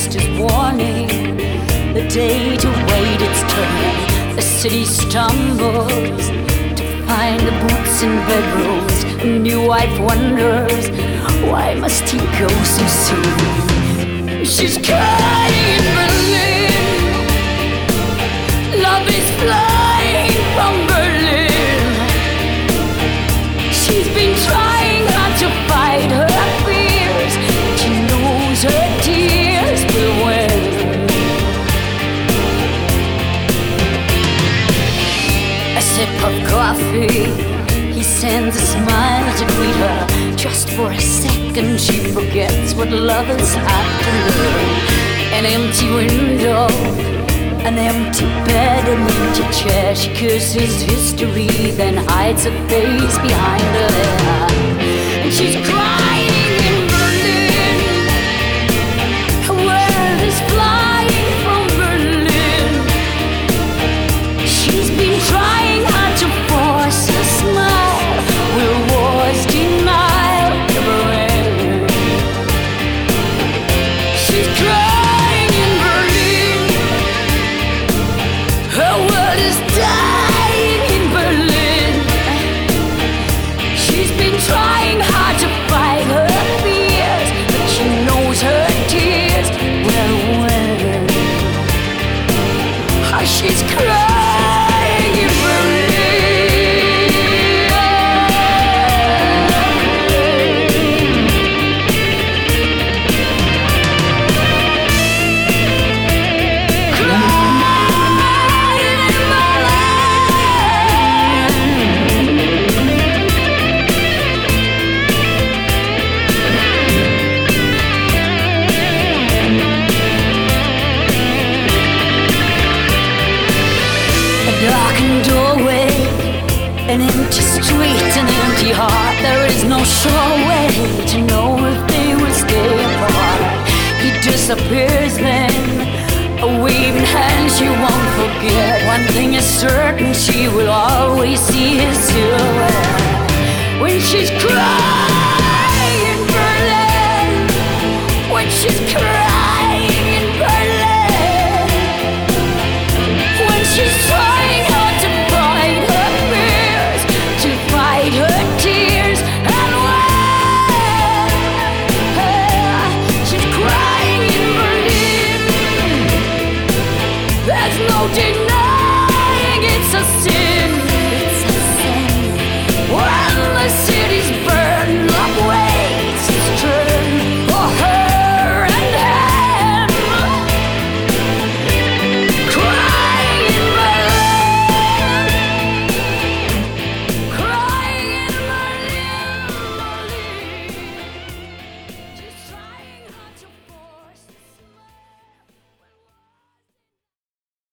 missed his warning. The day to wait its turn. The city stumbles to find the boots and bedrolls. A new wife wonders, why must he go so soon? She's crying in Berlin. Love is flying from Berlin. She's been trying hard to fight her fears. She knows her tears will win. A sip of coffee, he sends a smile to greet her. Just for a second she forgets what lovers have to learn. An empty window, an empty bed, an empty chair. She curses history, then hides her face behind her hair. And she's crying in Berlin. Her world is flying from Berlin. She's been trying hard to force a smile. Will war's denial never end? She's crying in Berlin. Her world is dying in Berlin. She's been trying hard to fight her fears, but she knows her tears will win. She's crying in Berlin. Darkened doorway, an empty street, an empty heart. There is no sure way to know if they will stay apart. He disappears then, a waving hand she won't forget. One thing is certain, she will always see his silhouette. When she's crying in Berlin, when she's crying